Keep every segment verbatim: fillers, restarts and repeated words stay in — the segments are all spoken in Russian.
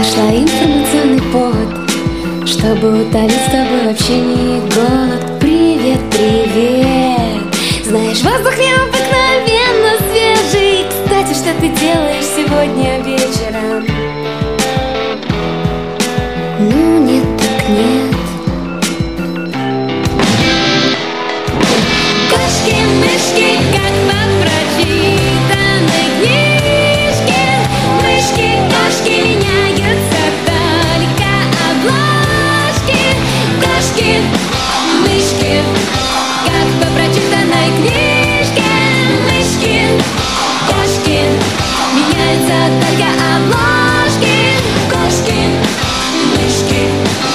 Нашла информационный повод, чтобы утолить с тобой в общении голод. Привет, привет. Знаешь, воздух необыкновенно свежий. Кстати, что ты делаешь сегодня вечером? Ну, нет так нет. Кошки-мышки, как по прочитанной книжке. Мышки-кошки меняются только обложки. Кошки-мышки, как по прочитанной книжке. Мышки-кошки меняются только обложки. Кошки-мышки.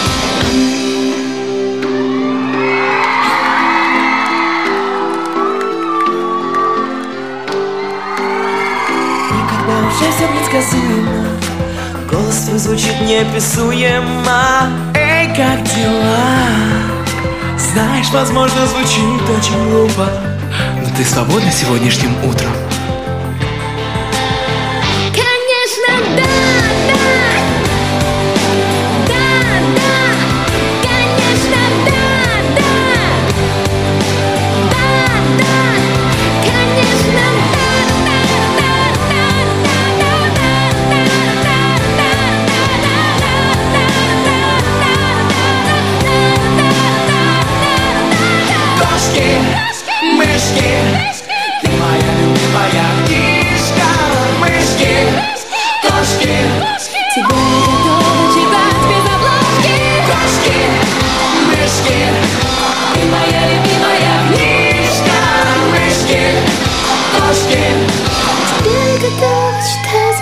Уже все предсказуемо, голос твой звучит неописуемо. Эй, как дела? Знаешь, возможно, звучит очень глупо, но ты свободна сегодняшним утром? Конечно, да, да. Да, да. Конечно, да, да. Да, да. Конечно, Мышки, ты моя любимая книжка. Мышки, кошки, тебя я готова читать без обложки. кошки, мышки, ты моя любимая книжка. Мышки, кошки, Тебя я готова читать